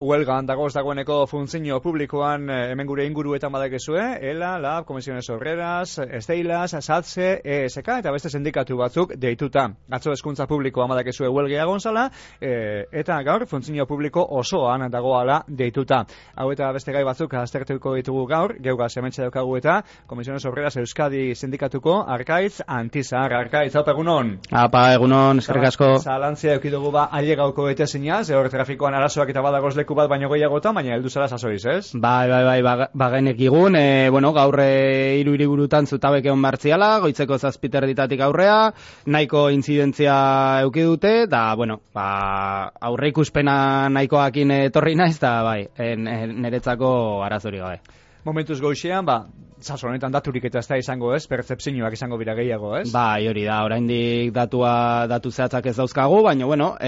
Huelgan dagoz dagoeneko funtzio publikoan hemen gure inguruetan badakezue, ELA, LAB, Comisiones Obreras, Esteilas, SATSE, ESK eta beste sindikatu batzuk deituta. Atzo hezkuntza publikoan badakezue huelgia gonzala, eta gaur funtzio publiko osoan dagoala deituta. Hau eta beste gai batzuk aztertuko ditugu gaur, geugaz hementxe daukagu eta Comisiones Obreras Euskadi sindikatuko Arkaitz Antizar. Arkaitz, hau egunon? Apa, egunon, eskerrik asko. Zalantzia eukidugu ailegauko etezinaz, hor trafikoan arazoak eta badagoz leku bat baino gehiagotan, baina heldu zara sasoiz, ez? Bai, bagenek igun, gaur hiru hiriburutan zutabek egon martziala, goitzeko 7:00 aurrea, nahiko intzidentzia euki dute, da, aurre ikuspena nahikoakin etorri naiz, da, niretzako arazori gabe. Momentuz goixean, Saso honetan daturik eta ez da izango, ez? Pertzepzioak izango bira gehiago, ez? Bai, hori da, oraindik datu zehatzak ez dauzkagu, baina,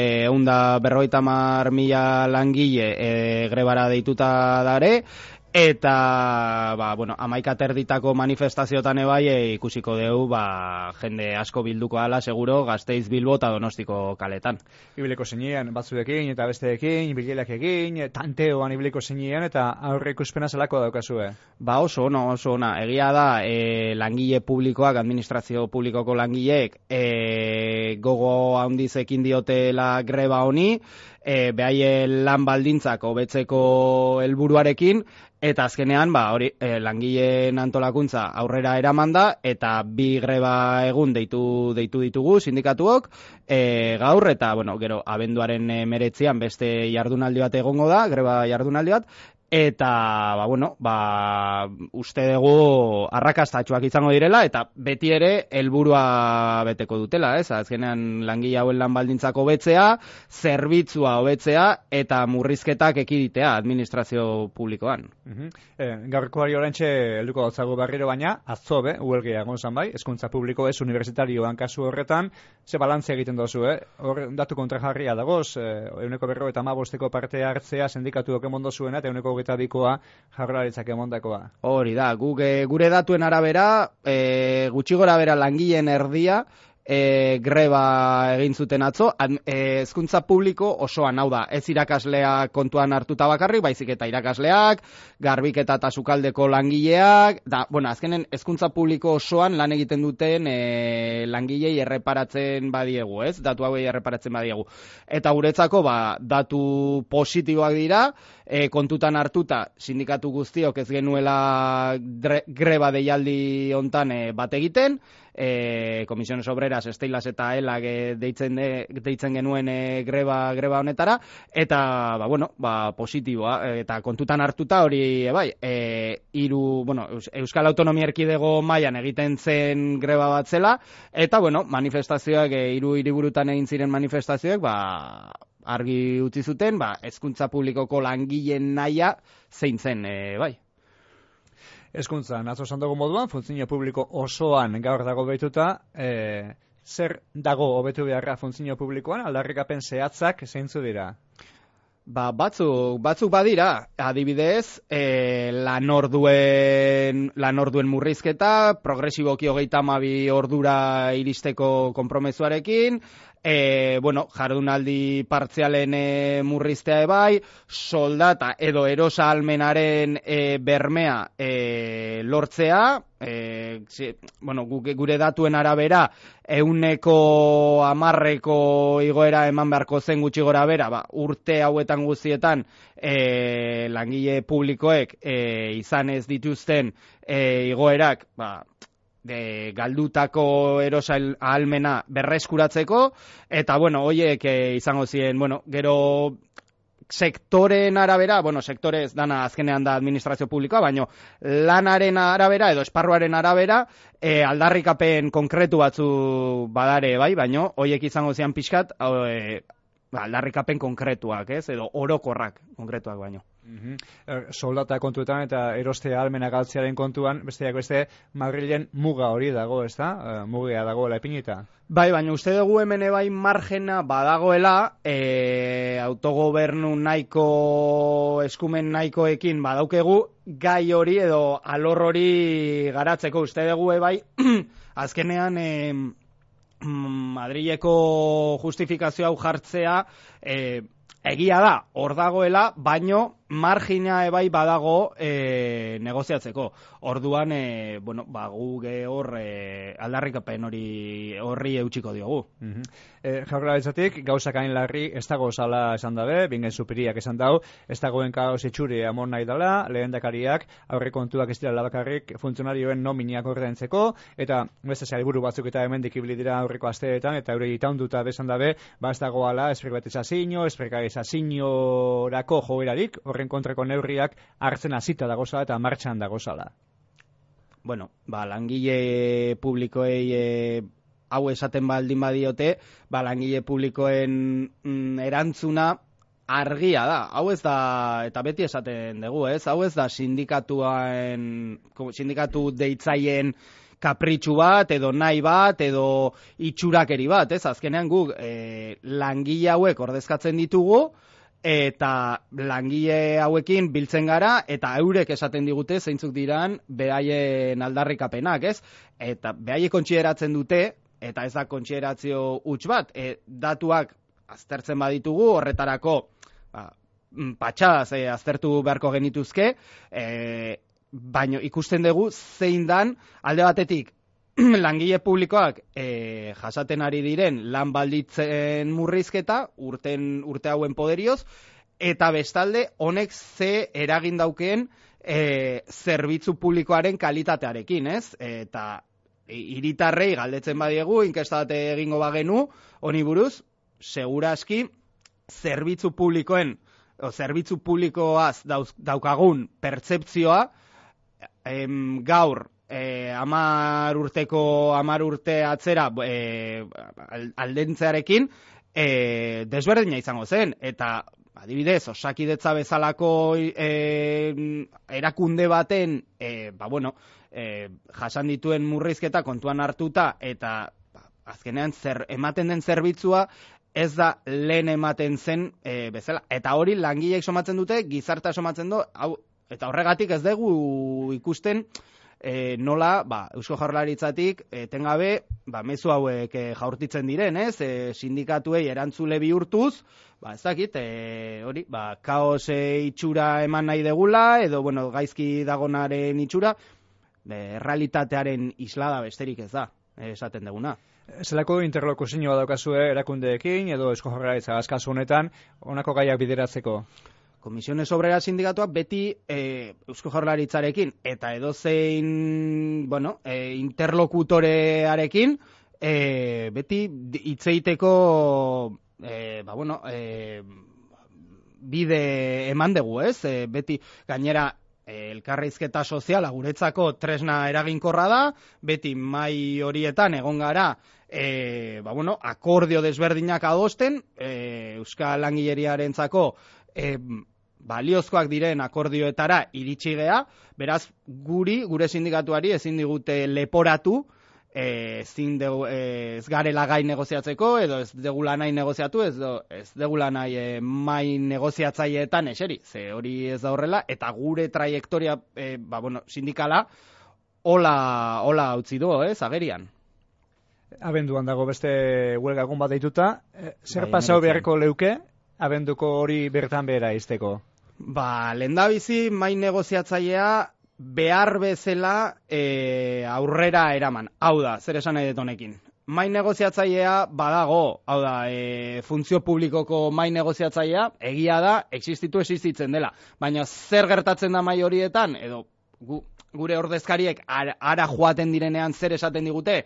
150.000 langile grebara deituta dare, eta, 11:30 manifestaziotan ebai ikusiko dugu, jende asko bilduko ala, seguro, Gasteiz, Bilbo eta Donostiko kaletan. Ibileko zeinean, batzuekin eta besteekin, bilelak egin, tanteoan ibileko zeinean, eta aurre ikuspena zelako daukazue? Oso ona. Egia da, langile publikoak, administrazio publikoko langileek, gogo handiz ekin diotela greba honi, behaien lan baldintzak hobetzeko helburuarekin, eta azkenean, langileen antolakuntza aurrera eraman da, eta 2 greba egun deitu ditugu sindikatuok, gaur, eta, gero, abenduaren 19an beste jardunaldi bat egongo da, greba jardunaldi bat, eta, uste dugu arrakastatxoak izango direla, eta beti ere helburua beteko dutela, ez? Azkenean langile hauen lan baldintzak hobetzea, zerbitzua hobetzea, eta murrizketak ekiditea administrazio publikoan. Gaurkoari oraintxe helduko dautzagu berriro, baina atzo huelgia egon zan bai, hezkuntza publiko ez universitarioan kasu horretan, ze balantzea egiten dozu, hor datu kontrajarria dagoz, 155 parte hartzea sindikatuok emongo zuena, eta 122koa Jaurlaritzak emondakoa. Hori da, gure datuen arabera, gutxi gora bera langileen erdia, greba egin zuten atzo, hezkuntza publiko osoan, hau da, ez irakasleak kontuan hartuta bakarrik, baizik eta irakasleak, garbiketa eta sukaldeko langileak, azkenen hezkuntza publiko osoan lan egiten duten langilei erreparatzen badiegu, ez? Datu hauei erreparatzen badiegu. Eta guretzako, datu positiboak dira, kontutan hartuta sindikatu guztiok ez genuela greba deialdi hontan bat egiten, Comisiones Obreras, Esteilas eta ELAK deitzen genuen greba honetara, eta, positiboa, eta kontutan hartuta hori, Euskal Autonomia Erkidego mailan egiten zen greba bat zela, eta, manifestazioak, 3 hiriburutan egin ziren manifestazioak, argi utzi zuten, hezkuntza publikoko langileen nahia zein zen, Hezkuntza, atzo esan dugu moduan, funtzio publiko osoan gaur dago behituta, zer dago hobetu beharra funtzio publikoan, aldarrikapen zehatzak zeintzu dira? Batzuk badira, adibidez, lanorduen murrizketa, progresiboki 32 ordura iristeko konpromezuarekin, jardunaldi partzialen murriztea ebai, soldata edo erosa almenaren bermea lortzea, gure datuen arabera 110% igoera eman beharko zen gutxi gora bera, urte hauetan guztietan langile publikoek izan ez dituzten igoerak, galdutako erosa ahalmena berreskuratzeko, eta, horiek izango ziren, gero sektoren arabera, sektore ez dana azkenean da administrazio publikoa, baina lanaren arabera edo esparruaren arabera aldarrikapen konkretu batzu badare, baina horiek izango ziren pixkat aldarrikapen konkretuak, ez, edo orokorrak konkretuak baino. Soldata kontuetan eta eroste ahalmena galtzearen kontuan, besteak beste, Madrilen muga hori dago, ez da? Mugia dagoela ipinita. Baina uste dugu hemen margena badagoela, autogobernu nahiko, eskumen nahikoekin badaukegu, gai hori edo alor hori garatzeko. Uste dugu azkenean Madrileko justifikazio hau jartzea, egia da, hor dagoela, baino margina ebai badago negoziatzeko. Orduan, bueno, gu hor aldarrikapen horri eutxiko diogu. Jaurlaritzatik, gauzak hain larri, ez dago zala esan dabe, bingen superiak esan dau, ez dagoen kaos itxuri amon nahi dela, lehendakariak aurre kontuak ez dira labakarrik funtzionarioen nominiak ordaintzeko, eta beste sailburu batzuk eta hemendik ibili dira aurreko asteetan, eta eure itaunduta besan dabe, ez dagoala espribatizazioorako joerarik, horren kontrako neurriak hartzen hasita dagozala eta martxan dagozala. Bueno, langile publikoei hau esaten baldin badiote, langile publikoen erantzuna argia da. Hau ez da, eta beti esaten dugu, hau ez da sindikatu deitzaien kapritxu bat, edo nahi bat, edo itxurakeri bat, azkenean guk langile hauek ordezkatzen ditugu, eta langile hauekin biltzen gara, eta eurek esaten digute zeintzuk diran behaien aldarrikapenak, Eta behaiek kontsideratzen dute, eta ez da kontsiderazio huts bat, datuak aztertzen baditugu, horretarako patxadaz aztertu beharko genituzke, baino ikusten dugu zein dan alde batetik langile publikoak jasaten ari diren lan balditzen murrizketa urte hauen poderioz, eta bestalde honek ze eragin daukeen zerbitzu publikoaren kalitatearekin, Eta hiritarrei galdetzen badiegu, inkesta bat egingo bagenu, honi buruz, seguraski zerbitzu publikoaz daukagun pertzepzioa gaur 10 urte atzera aldentzearekin desberdina izango zen, eta adibidez, Osakidetza bezalako erakunde baten jasan dituen murrizketa kontuan hartuta, eta azkenean ematen den zerbitzua ez da lehen ematen zen bezala. Eta hori langileek somatzen dute, gizartea somatzen du, eta horregatik ez dugu ikusten nola Eusko Jaurlaritzatik etengabe mezu hauek jaurtitzen diren, sindikatuei erantzule bihurtuz, ez dakit, hori, kaos itxura eman nahi degula, edo, gaizki dagonaren itxura, realitatearen islada besterik ez da, esaten deguna. Zelako interlokuzioa daukazue erakundeekin, edo Eusko Jaurlaritza kasu honetan, honako gaiak bideratzeko? Komisiones Obreras sindikatuak beti Eusko Jaurlaritzarekin eta edozein interlokutorearekin beti hitzeiteko bide eman dugu, beti gainera elkarrizketa soziala guretzako tresna eraginkorra da, beti mai horietan egon gara akordio desberdinak adosten, Euskal Langileriarentzako baliozkoak diren akordioetara iritsi gea, beraz gure sindikatuari ezin digute leporatu, ez garela gai negoziatzeko, edo ez degula nahi negoziatu, ez degula nahi mai negoziatzaileetan eseri, ze hori ez da horrela, eta gure traiektoria sindikala hola utzi du, agerian. Abenduan dago beste huelga egun bat deituta, zer pasau beharko leuke, abenduko hori bertan behera izteko? Lehendabizi mai negoziatzailea behar bezala aurrera eraman. Hau da, zer esan nahi dut honekin. Mai negoziatzailea badago, hau da, funtzio publikoko mai negoziatzailea, egia da, existitzen dela. Baina zer gertatzen da mai horietan, edo gure ordezkariek ara joaten direnean zer esaten digute,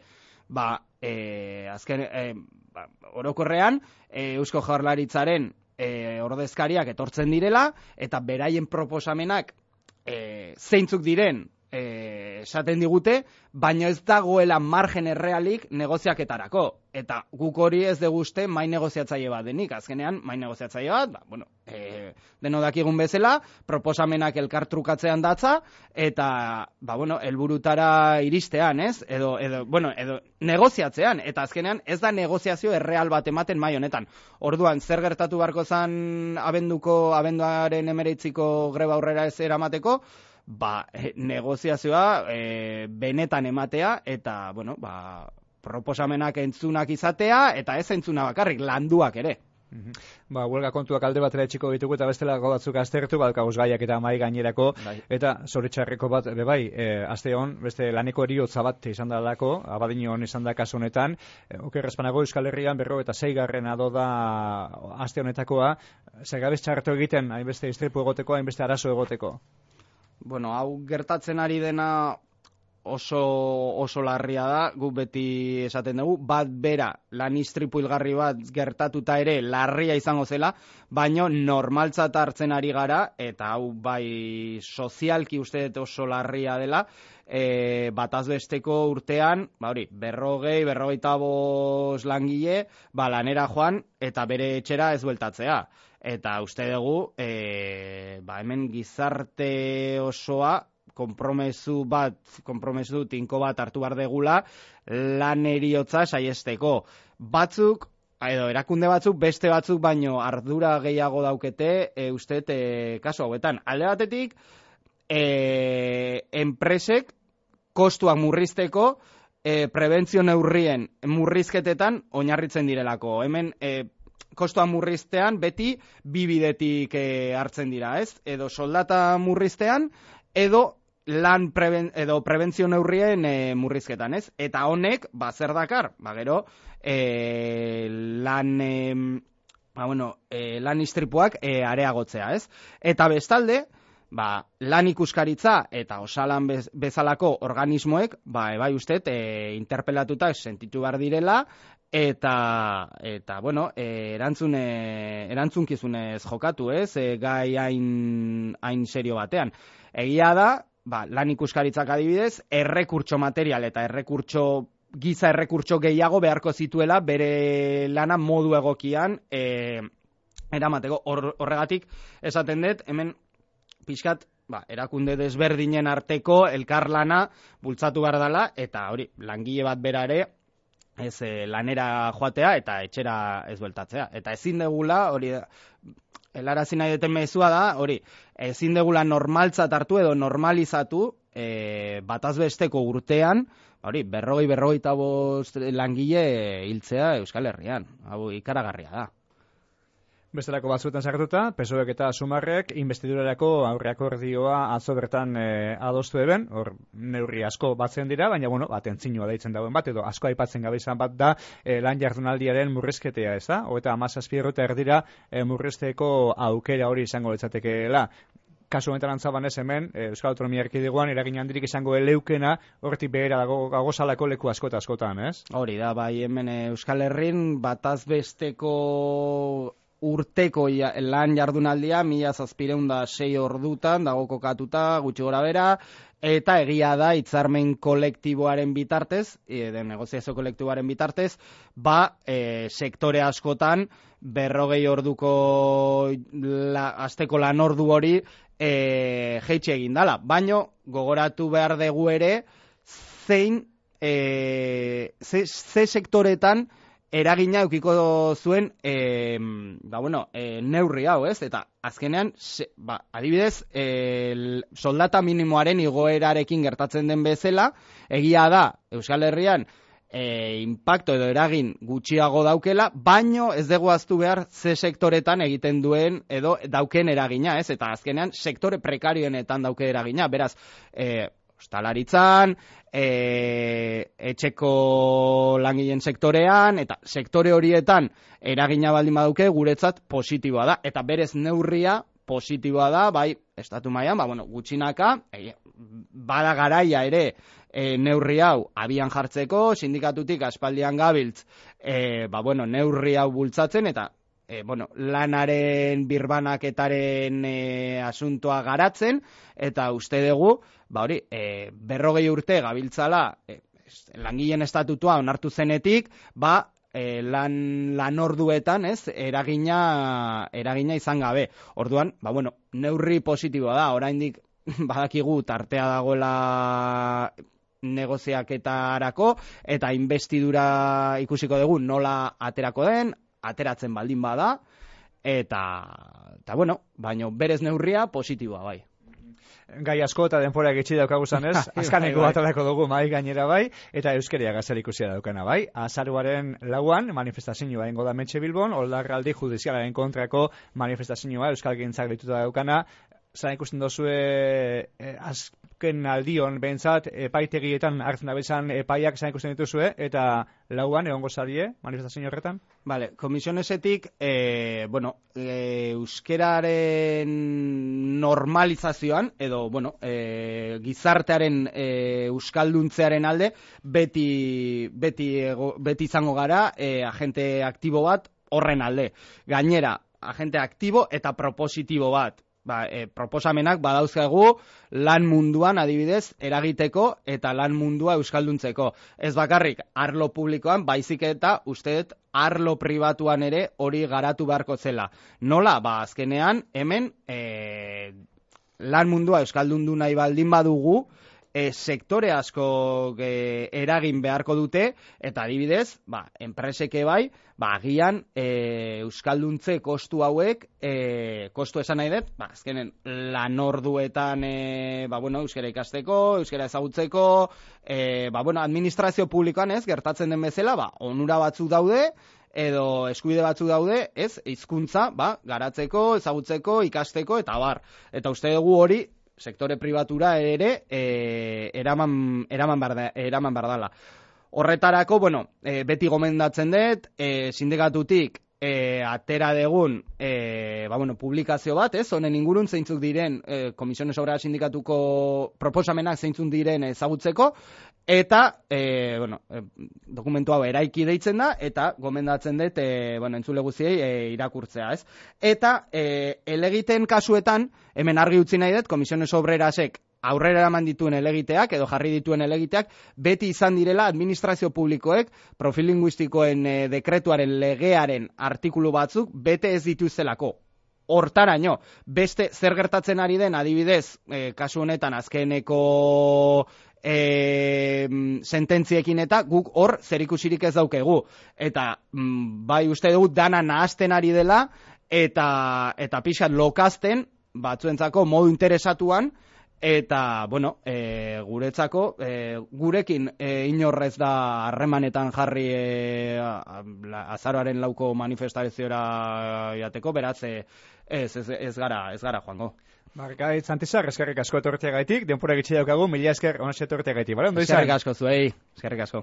azken orokorrean Eusko Jaurlaritzaren ordezkariak etortzen direla, eta beraien proposamenak zeintzuk diren esaten digute, baina ez dagoela margen errealik negoziaketarako. Eta guk hori ez dugu uste mai negoziatzaile bat denik. Azkenean, mai negoziatzaile bat, deno dakigun bezala, proposamenak elkartrukatzean datza, eta, helburutara iristean, edo negoziatzean, eta azkenean ez da negoziazio erreal bat ematen mai honetan. Orduan, zer gertatu beharko zan abenduaren 19ko greba aurrera ez eramateko, negoziazioa benetan ematea, eta, proposamenak entzunak izatea, eta ez entzuna bakarrik, landuak ere. Ba, huelga kontuak alde batera etxiko ditugu eta bestelako batzuk aztertu, balkauz gaiak eta mai gainerako, eta zoritxarreko bat, bai, aste hon, beste laneko eriotza bat izan dalako, abadinon izan da kasu honetan, oker espanago Euskal Herrian 46. ado da aste honetakoa, zergabez txartu egiten, hainbeste istripu egoteko, hainbeste arazo egoteko. Bueno, hau gertatzen ari dena oso larria da, guk beti esaten dugu, bat bera lan istripu hilgarri bat gertatuta ere larria izango zela, baino normaltzat hartzen ari gara, eta hau bai sozialki uste dut oso larria dela, bataz besteko urtean, hori, 45 langile, lanera joan, eta bere etxera ez bueltatzea. Eta uste dugu, hemen gizarte osoa, konpromesu tinko bat hartu behar degula lan eriotza saiesteko. Batzuk, edo erakunde batzuk, beste batzuk baino ardura gehiago daukete, uste kasu hauetan. Alde batetik, enpresek kostuak murrizteko, prebentzio neurrien murrizketetan oinarritzen direlako. Hemen, kostuak murriztean beti bi bidetik hartzen dira, ez? Edo soldata murriztean, edo prebentzio neurrien murrizketan, ez? Eta honek, zer dakar? Gero, lan istripuak areagotzea, ez? Eta bestalde, lan ikuskaritza eta osalan bezalako organismoek, bai ustet, interpelatuta sentitu behar direla, eta erantzunkizunez jokatu, ez? Gai hain serio batean. Egia da, lan ikuskaritzak adibidez, errekurtso material eta giza errekurtso gehiago beharko zituela bere lana modu egokian eramateko. Horregatik esaten dut, hemen pixkat, erakunde desberdinen arteko elkarlana bultzatu behar dela, eta hori, langile bat berare, ez lanera joatea eta etxera ez bueltatzea. Eta ezin degula, hori helarazi nahi duten mezua da, hori, ezin degula normaltzat hartu edo normalizatu bataz besteko urtean, hori, 45 langile hiltzea Euskal Herrian. Hau ikaragarria da. Bestelako batzuetan sartuta, PSOEk eta Sumarrek investidurarako aurreakordioa atzo bertan adostu eben, hor neurri asko batzen dira, baina atentzioa deitzen dauen bat, edo asko aipatzen gabe izan bat da lan jardunaldiaren murrizketea, ez da? Eta 17 eta erdira murrizteko aukera hori izango litzatekeela. Kasu honetan antzabanez hemen, Euskal Autonomia Erkidegoan eragin handirik izango eleukena, horretik behera gagozalako leku askotan, ez? Hori da, bai hemen Euskal Herrin bataz besteko urteko lan jardunaldia 1706 ordutan dago kokatuta, gutxi gora bera, eta egia da hitzarmen kolektiboaren bitartez, negoziazio kolektiboaren bitartez, sektore askotan 40 orduko asteko lan ordu hori jeitxe egin dala. Baino gogoratu behar dugu ere ze sektoretan eragina eukiko zuen neurri hau, ez? Eta azkenean, adibidez, soldata minimoaren igoerarekin gertatzen den bezala, egia da, Euskal Herrian, impacto edo eragin gutxiago daukela, baino ez dugu ahaztu behar ze sektoretan egiten duen edo dauken eragina, ez? Eta azkenean, sektore prekarioenetan dauke eragina, beraz, ostalaritzan, etxeko langileen sektorean, eta sektore horietan eragina baldin baduke guretzat positiboa da. Eta berez neurria positiboa da, bai, estatu mailan, gutxinaka, bada garaia ere neurri hau abian jartzeko, sindikatutik aspaldian gabiltz, neurri hau bultzatzen, eta lanaren birbanaketaren asuntoa garatzen, eta uste dugu, 40 urte gabiltzala langileen estatutua onartu zenetik, lan orduetan, ez, eragina izan gabe. Orduan, neurri positiboa da, oraindik badakigu tartea dagoela negoziaketarako, eta investidura ikusiko dugu nola aterako den, ateratzen baldin bada, eta baino berez neurria positiboa bai. gai asko eta denpora gitxi daukaguzan ez, azkaneko bat alako dugu mai gainera bai, eta euskeria gazel ikusia daukana bai. Azaruaren lauan, manifestazioa ingo da Metxe Bilbon, oldarraldi judizialaren kontrako manifestazioa euskal gintzak dituta daukana. Zara ikusten dozue azken aldion behintzat epaitegietan hartzen dabezan epaiak zara ikusten dituzue eta lauan egongo zarie manifestazio horretan? Vale, komisionesetik, euskeraren normalizazioan, edo, gizartearen euskalduntzearen alde, beti izango gara agente aktibo bat horren alde. Gainera, agente aktibo eta propositibo bat. Proposamenak badauzkagu lan munduan adibidez eragiteko eta lan mundua euskalduntzeko. Ez bakarrik arlo publikoan, baizik eta uste dut arlo pribatuan ere hori garatu beharko zela. Nola? Azkenean hemen lan mundua euskaldundu nahi baldin badugu, sektore asko eragin beharko dute, eta adibidez, enpreseke bai, agian euskalduntze kostu hauek, kostu esan nahi dut, azkenen lan orduetan euskara ikasteko, euskara ezagutzeko, administrazio publikoan ez, gertatzen den bezala, onura batzuk daude, edo eskubide batzuk daude, ez, hizkuntza, garatzeko, ezagutzeko, ikasteko, eta bar. Eta uste dugu hori, sektore pribatura ere eraman behar dela. Horretarako, beti gomendatzen dut, sindikatutik atera degun publikazio bat, honen ingurun zeintzuk diren Komisiones Obreras sindikatuko proposamenak zeintzuk diren ezagutzeko, eta dokumentu hau eraiki deitzen da, eta gomendatzen dut entzule guztiei irakurtzea, ez? Eta elegiten kasuetan, hemen argi utzi nahi dut, Komisiones Obrerasek aurrera eraman dituen elegiteak, edo jarri dituen elegiteak, beti izan direla administrazio publikoek profil linguistikoen dekretuaren legearen artikulu batzuk bete ez dituztelako. Hortaraino, beste zer gertatzen ari den adibidez, kasu honetan azkeneko sententziekin eta guk hor zerikusirik ez daukegu. Eta bai uste dugu dana nahasten ari dela eta pixat lokazten batzuentzako modu interesatuan, eta, guretzako, gurekin inorrez da harremanetan jarri azaroaren lauko manifestaziora jateko, beraz, ez gara joango. Gaitz Antizar, eskerrik asko etorteagaitik, denpora gitxi daukagu, mila esker onaxe etorteagaitik, bale? Eskerrik asko zuei, eskerrik asko.